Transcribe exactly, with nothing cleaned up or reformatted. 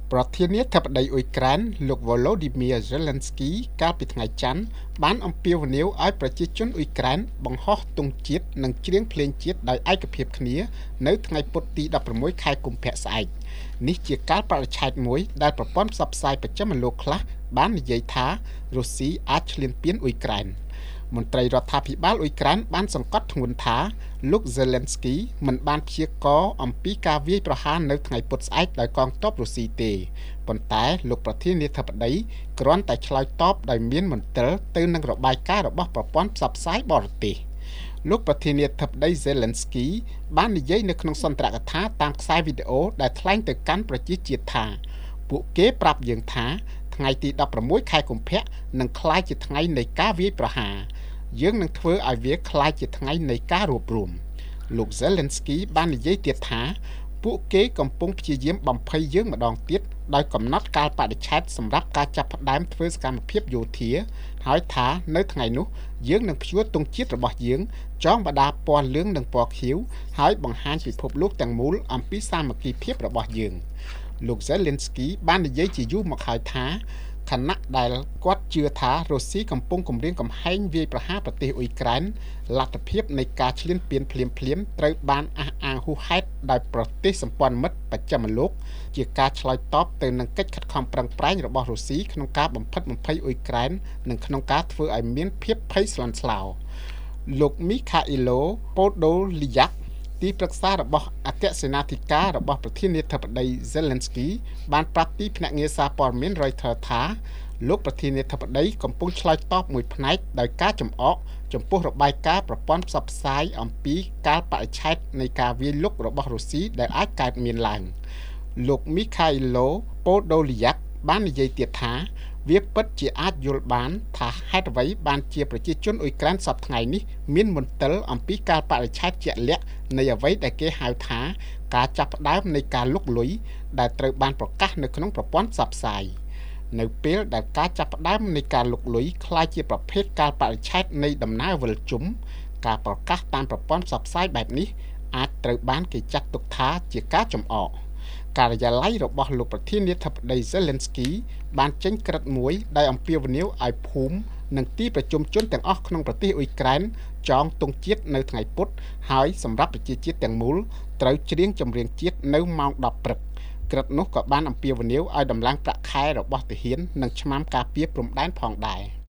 ប្រធានាធិបតីអ៊ុយក្រែនលោក Volodymyr Zelensky កាលពីថ្ងៃច័ន្ទបានអំពាវនាវឲ្យប្រជាជនអ៊ុយក្រែនបង្ហោះទង់ជាតិនិងច្រៀងភ្លេងជាតិដោយឯកភាពគ្នានៅថ្ងៃពុធទីដប់ប្រាំមួយខែកុម្ភៈស្អែកនេះជាកាលបរិច្ឆេទមួយដែលប្រព័ន្ធផ្សព្វផ្សាយបច្ចឹមលោកខ្លះបាននិយាយថារុស្ស៊ីអាចឈ្លានពានអ៊ុយក្រែនមន្ត្រីរដ្ឋាភិបាលអ៊ុយក្រែនបានសង្កត់ធ្ងន់ថាលោក Zelensky មិនបានព្យាករណ៍អំពីការវាយប្រហារនៅថ្ងៃពុធស្អែកដោយកងទ័ពរុស្ស៊ីទេប៉ុន្តែលោកប្រធានាធិបតីគ្រាន់តែឆ្លើយតបដោយមានមន្ទិលទៅនឹងរបាយការណ៍របស់ប្រព័ន្ធផ្សព្វផ្សាយបរទេសលោកប្រធានាធិបតី Zelensky បាននិយាយនៅក្នុងសន្ទរកថាតាមខ្សែវីដេអូដែលថ្លែងទៅកាន់ប្រជាជាតិថាពួកគេប្រាប់យើងថាថ្ងៃទីដប់ប្រាំមួយខែកុម្ភៈនឹងក្លាយជាថ្ងៃនៃការវាយប្រហារយើងនឹងធ្វើឲ្យវាក្លាយជាថ្ងៃនៃការរួបរวมលោក Zelensky បាននិយាយទៀតថាពួកគេកំពុងព្យាយាមបំភ័យយើងម្ដងទៀតដោយកំណត់កាលបរិច្ឆេទសម្រាប់ការចាប់ផ្ដើមធ្វើសកម្មភាពយោធាហើយថានៅថ្ងៃនោះយើងនឹងព្យួរទង់ជាតិរបស់យើងចងបដាពណ៌លឿងនិងពណ៌ខៀវហើយបង្ហាញពិភពលោកទាំងមូលអំពីសាមគ្គីភាពរបស់យើងលោក Zelensky បាននិយាយជាយូរមកហើយថាខណៈដែលគាត់ជឿថារុស្ស៊ីកំពុងគំរាមកំហែងវាយប្រហារប្រទេសអ៊ុយក្រែនលទ្ធភាពនៃការឈ្លានពានភ្លាមៗត្រូវបានអះអាងហួសហេតុដោយប្រទេសសម្ព័ន្ធមិត្តបច្ចឹមលោកជាការឆ្លើយតបទៅនឹងកិច្ចខិតខំប្រឹងប្រែងរបស់រុស្ស៊ីក្នុងការបំផិតបំភ័យអ៊ុយក្រែននិងក្នុងការធ្វើឲ្យមានភាពភ័យស្លន់ស្លោលោក Mikhailo Podolyak ទីប្រឹក្សារបស់អគ្គសេនាធិការរបស់ប្រធានាធិបតី Zelensky បានប្រាប់ទីភ្នាក់ងារសារព័ត៌មាន Reuters ថាលោកប្រធានាធិបតីកំពុងឆ្លើយតបមួយផ្នែកដោយការចំអកចំពោះរបាយការណ៍ប្រព័ន្ធផ្សព្វផ្សាយអំពីកាលបរិច្ឆេទនៃការវាយលុករបស់រុស្ស៊ីដែលអាចកើតមានឡើងលោក Mikhailo Podolyak បាននិយាយទៀតថាវាពិតជាអាចយល់បានថាហេតុអ្វីបានជាប្រជាជនអ៊ុយក្រែនសពថ្ងៃនេះមានមន្ទិលអំពីកាលបរិច្ឆេទជាក់លាក់នៃអ្វីដែលគេហៅថាការចាប់ផ្ដើមនៃការលុកលុយដែលត្រូវបានប្រកាសនៅក្នុងប្រព័ន្ធផ្សព្វផ្សាយនៅពេលដែលការចាប់ផ្ដើមនៃការលុកលុយคล้ายជាប្រភេទកាលបរិច្ឆេទនៃដំណើរវិលជុំការប្រកាសតាមប្រព័ន្ធផ្សព្វផ្សាយបែបនេះអាចត្រូវបានគេចាត់ទុកថាជាការចំអកការិយាល័យរបស់លោកប្រធានាធិបតី Zelensky បានចេញក្រឹត្យមួយដែលអំពាវនាវឲ្យភូមិនិងទីប្រជុំជនទាំងអស់ក្នុងប្រទេសអ៊ុយក្រែនចងទង់ជាតិនៅថ្ងៃពុធហើយសម្រាប់ប្រជាជាតិទាំងមូលត្រូវច្រៀងចម្រៀងជាតិនៅម៉ោងដប់ព្រឹកក្រឹត្យនោះក៏បានអំពាវនាវឲ្យដំឡើងប្រាក់ខែរបស់ទាហាននិងឆ្មាំការពារព្រំដែនផងដែរ